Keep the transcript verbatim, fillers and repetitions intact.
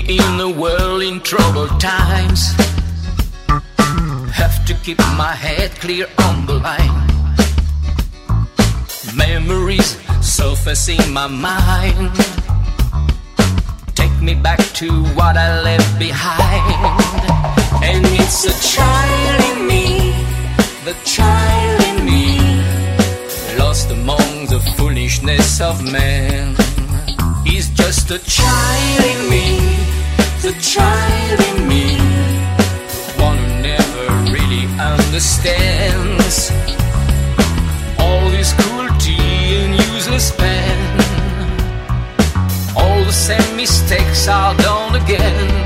in a world in troubled times. Have to keep my head clear on the line. Memories surface in my mind. Take me back to what I left behind. And it's a child in me, the child in me, lost among the foolishness of man. He's just a child in me, the child in me, one who never really understands all this cruelty and useless pain. All the same mistakes are done again.